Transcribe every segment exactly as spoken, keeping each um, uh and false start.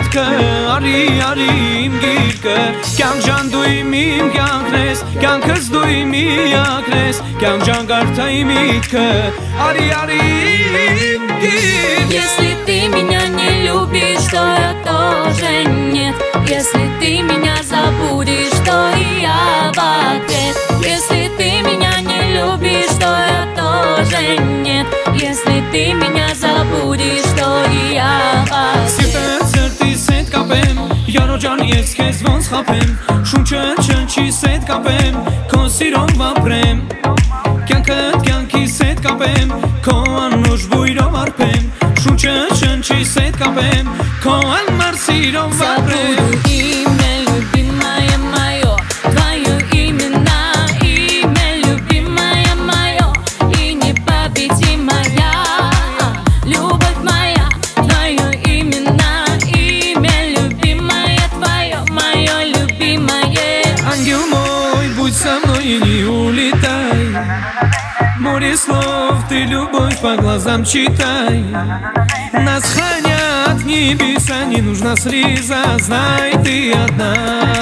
միտքը, արի, արի իմ գիրկը, կյանք ժան դու իմ իմ կյանքն ես, կյանքս դու իմ միակն ես, կյանք ժան կարդա իմ միտքը, արի, արի իմ գիրկը. Если ты меня не любишь, то я тоже нет. Если ты меня забудешь, то и я в ответ. Если ты меня не любишь, то я тоже нет. Если ты меня забудешь, то и я в ответ. Սիրտը ծրտիս հետ կապեմ, յարո ջան ես քեզ ոնց խապեմ, շունչը չնչիս հետ կապեմ, քո սիրով ապրեմ, կյանքդ կյանքիս հետ կապեմ, քո անուշ բույրով արփեմ, շունչը չնչիս հետ կապեմ, քո անմար սիրով ապրեմ. Забуду имя, любимое мое, твое имя, имя, любимое мое, и непобедимая любовь моя. Твое имя, имя, любимое твое, мое любимое. Ангел мой, будь со мной и не улетай. Море слов, ты любовь по глазам читай. Нас хранят небеса, не нужна слеза. Знай, ты одна,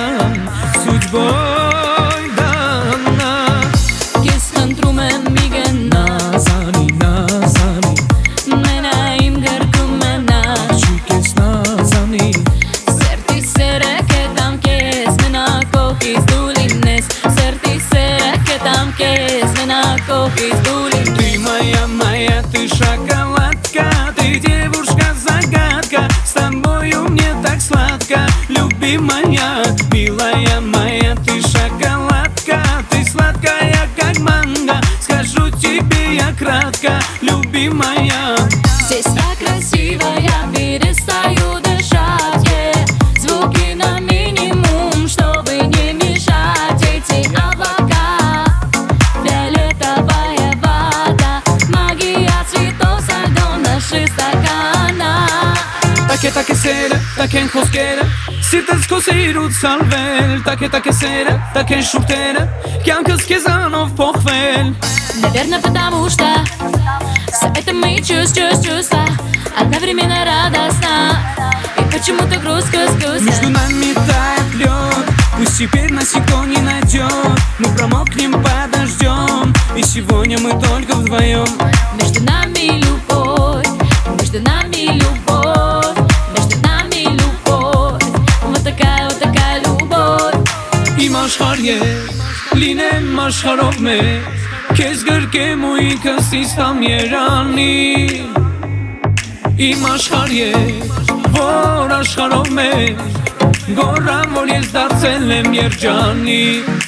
судьбой дана. Кескан трумен мигена, Назами, назами, менаим гъркумена. чукес назами. Серти сереке там кес, мена кохис дулинес. Серти сереке там кес, мена кохис дулинес. Ты моя, моя, ты шоколадка, ты девушка-загадка, с тобою мне так сладко, любимая, милая моя, ты шоколадка, ты сладкая, как манго, скажу тебе я кратко, любимая. Здесь так красиво, я перестаю дышать, yeah. Звуки на минимум, чтобы не мешать. Эти облака, фиолетовая вода, магия цветов со льдом наших стаканах. Take take sera, take խոսքերը, սիրտս քո սիրուց սալվել, take take sera, take շուրթերը, կյանքս քեզանով փոխվել. Наверное, потому что все это мы чувствуем, чувства одновременно радостно. И почему-то грустно, грустно. Между нами тает лед, пусть теперь нас никто не найдет. Мы промокнем подождем, и сегодня мы только вдвоем. Между нами любовь, между нами любовь, между нами любовь. Вот такая, вот такая любовь. Իմ աշխարհ ես, լինեմ աշխարհով մեկ, քեզ գրկեմ ու ինքս իստամ երանի. Իմ աշխարհ ես, որ աշխարհով մեկ, գոռամ որ ես դարձել եմ երջանիկ.